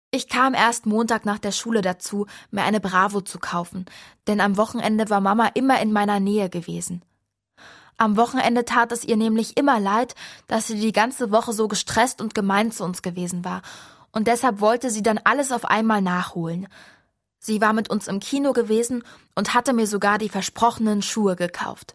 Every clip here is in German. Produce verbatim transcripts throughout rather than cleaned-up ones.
Ich kam erst Montag nach der Schule dazu, mir eine Bravo zu kaufen, denn am Wochenende war Mama immer in meiner Nähe gewesen. Am Wochenende tat es ihr nämlich immer leid, dass sie die ganze Woche so gestresst und gemein zu uns gewesen war, und deshalb wollte sie dann alles auf einmal nachholen. Sie war mit uns im Kino gewesen und hatte mir sogar die versprochenen Schuhe gekauft.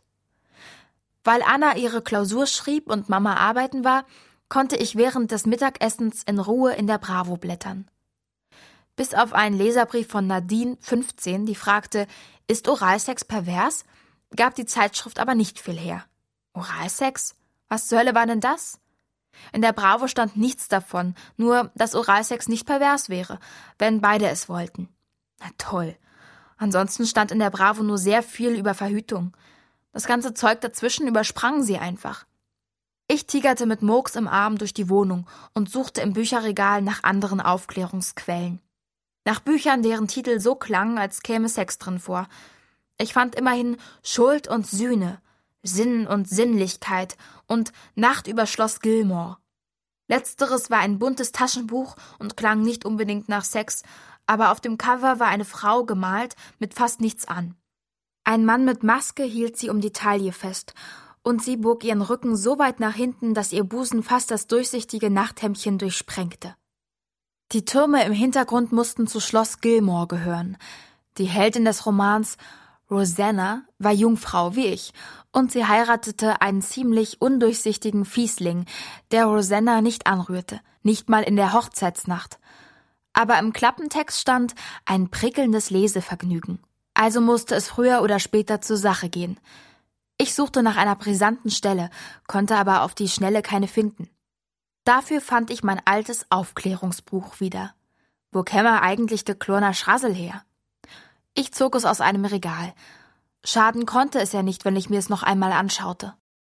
Weil Anna ihre Klausur schrieb und Mama arbeiten war, konnte ich während des Mittagessens in Ruhe in der Bravo blättern. Bis auf einen Leserbrief von Nadine, fünfzehn, die fragte, ist Oralsex pervers? Gab die Zeitschrift aber nicht viel her. Oralsex? Was zur Hölle war denn das? In der Bravo stand nichts davon, nur, dass Oralsex nicht pervers wäre, wenn beide es wollten. Na toll. Ansonsten stand in der Bravo nur sehr viel über Verhütung. Das ganze Zeug dazwischen übersprangen sie einfach. Ich tigerte mit Murks im Arm durch die Wohnung und suchte im Bücherregal nach anderen Aufklärungsquellen. Nach Büchern, deren Titel so klangen, als käme Sex drin vor. Ich fand immerhin Schuld und Sühne, Sinn und Sinnlichkeit und Nacht über Schloss Gilmore. Letzteres war ein buntes Taschenbuch und klang nicht unbedingt nach Sex, aber auf dem Cover war eine Frau gemalt mit fast nichts an. Ein Mann mit Maske hielt sie um die Taille fest, und sie bog ihren Rücken so weit nach hinten, dass ihr Busen fast das durchsichtige Nachthemdchen durchsprengte. Die Türme im Hintergrund mussten zu Schloss Gilmore gehören. Die Heldin des Romans, Rosanna, war Jungfrau wie ich, und sie heiratete einen ziemlich undurchsichtigen Fiesling, der Rosanna nicht anrührte, nicht mal in der Hochzeitsnacht. Aber im Klappentext stand ein prickelndes Lesevergnügen. Also musste es früher oder später zur Sache gehen. Ich suchte nach einer brisanten Stelle, konnte aber auf die Schnelle keine finden. Dafür fand ich mein altes Aufklärungsbuch wieder. Wo käme eigentlich der kleiner Schrassel her? Ich zog es aus einem Regal. Schaden konnte es ja nicht, wenn ich mir es noch einmal anschaute.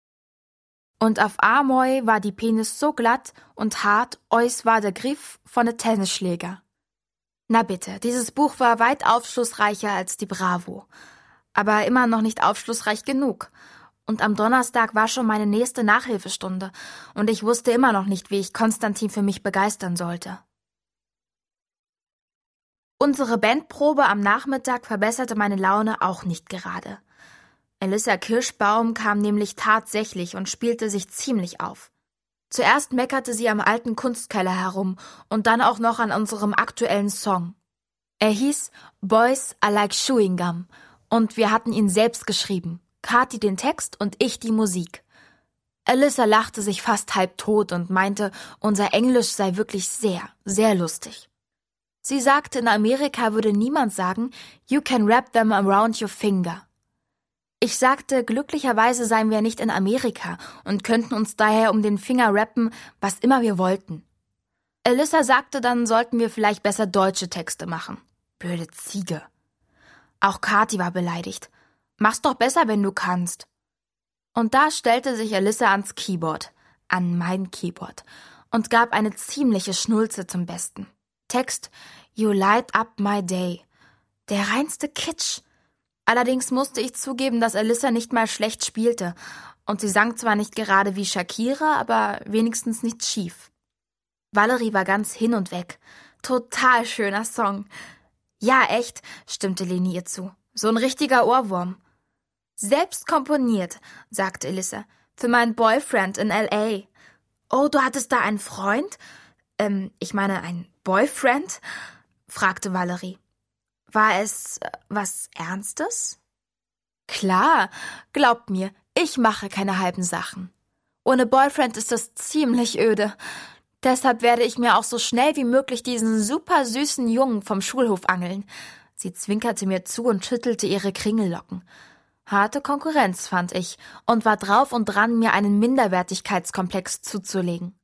Und auf Amoi war die Penis so glatt und hart, eus war der Griff von ne Tennisschläger. Na bitte, dieses Buch war weit aufschlussreicher als die Bravo. Aber immer noch nicht aufschlussreich genug. Und am Donnerstag war schon meine nächste Nachhilfestunde und ich wusste immer noch nicht, wie ich Konstantin für mich begeistern sollte. Unsere Bandprobe am Nachmittag verbesserte meine Laune auch nicht gerade. Elissa Kirschbaum kam nämlich tatsächlich und spielte sich ziemlich auf. Zuerst meckerte sie am alten Kunstkeller herum und dann auch noch an unserem aktuellen Song. Er hieß Boys I Like Chewing Gum und wir hatten ihn selbst geschrieben. Kathi den Text und ich die Musik. Elissa lachte sich fast halb tot und meinte, unser Englisch sei wirklich sehr, sehr lustig. Sie sagte, in Amerika würde niemand sagen, you can wrap them around your finger. Ich sagte, glücklicherweise seien wir nicht in Amerika und könnten uns daher um den Finger rappen, was immer wir wollten. Elissa sagte, dann sollten wir vielleicht besser deutsche Texte machen. Blöde Ziege. Auch Kathi war beleidigt. Mach's doch besser, wenn du kannst. Und da stellte sich Elissa ans Keyboard, an mein Keyboard, und gab eine ziemliche Schnulze zum Besten. Text, You light up my day. Der reinste Kitsch. Allerdings musste ich zugeben, dass Elissa nicht mal schlecht spielte, und sie sang zwar nicht gerade wie Shakira, aber wenigstens nicht schief. Valerie war ganz hin und weg. Total schöner Song. Ja, echt, stimmte Leni ihr zu. So ein richtiger Ohrwurm. Selbst komponiert, sagte Elissa, für meinen Boyfriend in L A. Oh, du hattest da einen Freund? Ähm, ich meine, einen Boyfriend? Fragte Valerie. War es äh, was Ernstes? Klar, glaubt mir, ich mache keine halben Sachen. Ohne Boyfriend ist das ziemlich öde. Deshalb werde ich mir auch so schnell wie möglich diesen super süßen Jungen vom Schulhof angeln. Sie zwinkerte mir zu und schüttelte ihre Kringellocken. Harte Konkurrenz, fand ich, und war drauf und dran, mir einen Minderwertigkeitskomplex zuzulegen.